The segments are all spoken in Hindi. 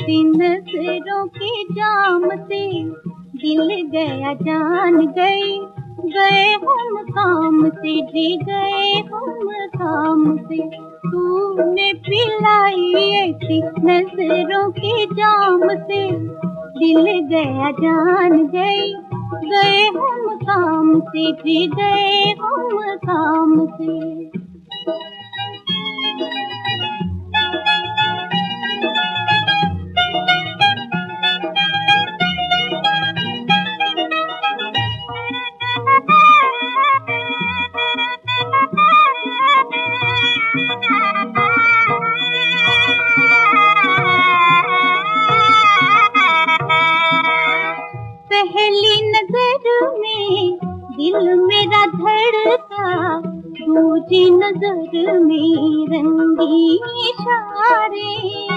तेरी नजरों के जाम से दिल गया जान गई, गए हम काम से जी गए हम काम से। तूने पिलाई ऐसी नजरों के जाम से दिल गया जान गई, गए हम काम से जी गए हम काम से। पहली नजर में दिल मेरा धड़का, दूजी नजर में रंगी इशारे।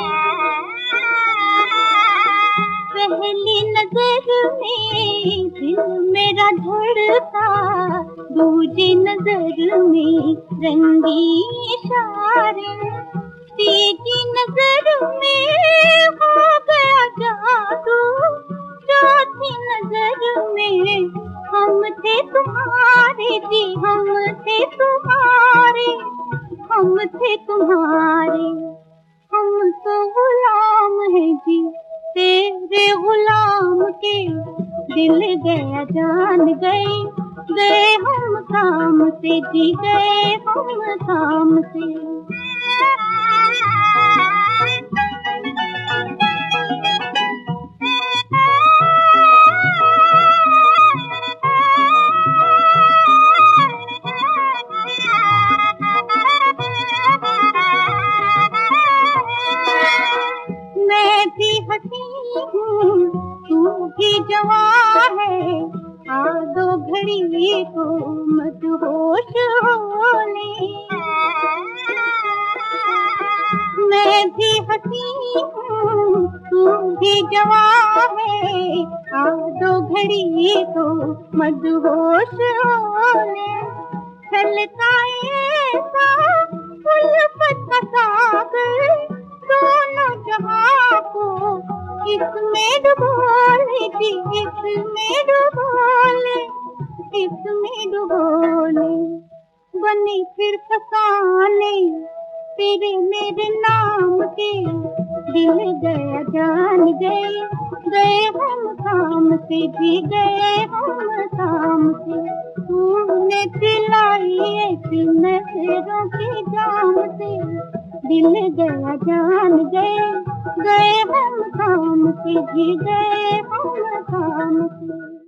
पहली नजर में दिल मेरा धड़का, दूजी नजर में रंगी इशारे। तीसरी नजर में हो गया जादू, चौथी नजर में हम थे तुम्हारे जी, हम थे तुम्हारे, हम थे तुम्हारे। हम तो गुलाम हैं जी तेरे गुलाम के, दिल गया जान गए, गए हम काम से जी गए हम काम से। मैं भी हंसी हूँ तू भी जवां है, आ दो घड़ी को मत होश हो ले। मैं भी हंसी हूँ तू भी जवां है, आ दो घड़ी को मत होश हो ले। छलका ऐसा उल्फत का सागर, दोनों जहां को इसमें डुबोले जी, इसमें डुबोले, इसमें डुबोले। बने फिर फसाने तेरे मेरे नाम के, दिल गया जान गए, गए हम काम से जी गए हम काम से। तूने पिलाई ऐसी नजरों के जाम से, दिल गया जान गए, गए हम काम से जी गए हम काम से।